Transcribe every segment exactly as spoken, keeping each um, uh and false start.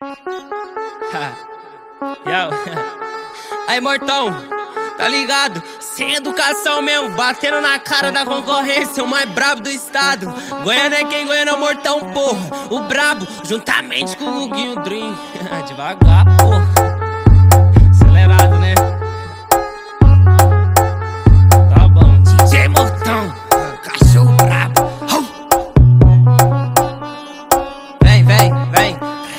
Yo. Aí, mortão, tá ligado? Sem educação mesmo, batendo na cara da concorrência, o mais brabo do estado. Goiânia é quem, Goiânia é o mortão, porra. O brabo, juntamente com o Guinho Dream. Devagar, porra. Acelerado, né? Tá bom. D J Mortão, cachorro brabo. Vem, vem, vem.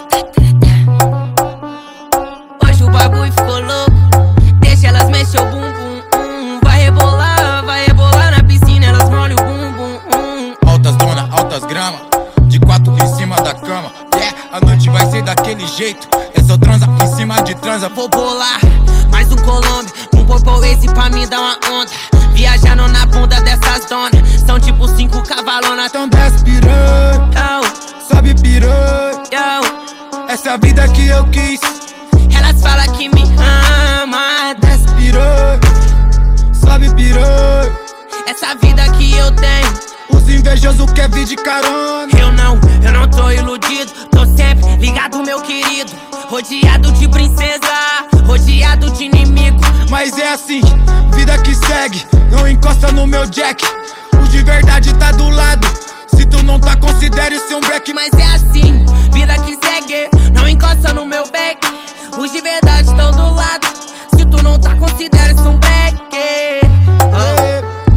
Hoje o bagulho ficou louco. Deixa elas mexer o bumbum. Um. Vai rebolar, vai rebolar na piscina. Elas molham o bumbum. Um. Altas dona, altas grama, de quatro em cima da cama. Yeah, a noite vai ser daquele jeito. É só transa em cima de transa. Vou bolar mais um Colômbia, um Popô esse pra mim dar uma onda. Viajando na bunda dessas donas. São tipo cinco cavalonas. Então desce piranha, Yo, sobe piranha. yo. Essa é a vida que eu quis. Elas falam que me ama. Desce piranha, sobe piranha. Essa vida que eu tenho. Os invejosos quer vir de carona. Eu não, eu não tô iludido. Tô sempre ligado, meu querido. Rodeado de princesa, rodeado de inimigo. Mas é assim, vida que segue. Não encosta no meu jack. Os de verdade tá do lado. Se tu não tá, considere ser um back. Mas é assim, vida que segue. Não encosta no meu back. Os de verdade estão do lado. Se tu não tá, considere ser um back. Oh.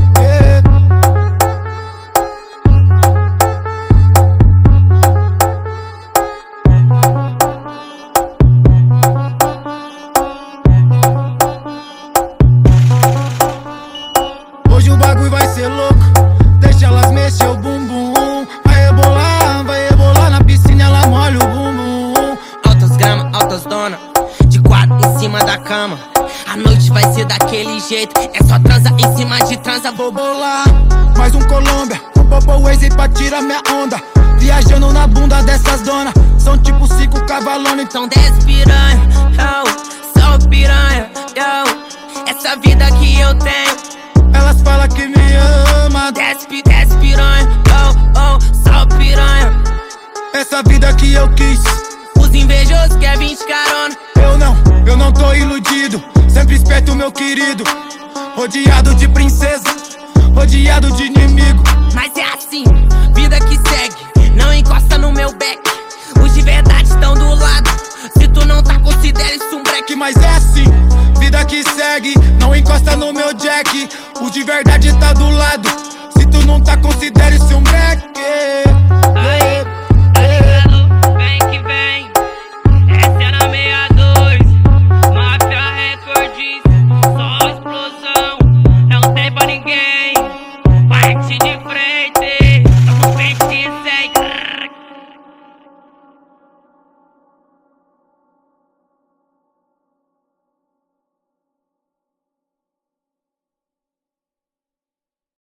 Hoje o bagulho vai ser louco. Deixa elas mexer o bumbum. Vai rebolar, vai rebolar na piscina, ela molha o bumbum. Altas grama, altas dona, de quatro em cima da cama. A noite vai ser daquele jeito. É só transa em cima de transa. Vou bolar mais um Colômbia, um Popô Waze pra tirar minha onda. Viajando na bunda dessas donas. São tipo cinco cavalones. Então São dez piranha, yo, só piranha, yo. Essa vida que eu tenho. elas falam que me ama. Desce, desce piranha, oh, oh, só piranha. Essa vida que eu quis. Os invejosos quer vir de carona. Eu não, eu não tô iludido. Sempre esperto, meu querido. Rodeado de princesa, rodeado de inimigo. Mas é assim, vida que segue. Não encosta no meu back. Os de verdade estão do lado. Se tu não tá, considere isso um break. Mas é assim, vida que segue. Não encosta no meu jack. O de verdade tá do lado. Se tu não tá, considere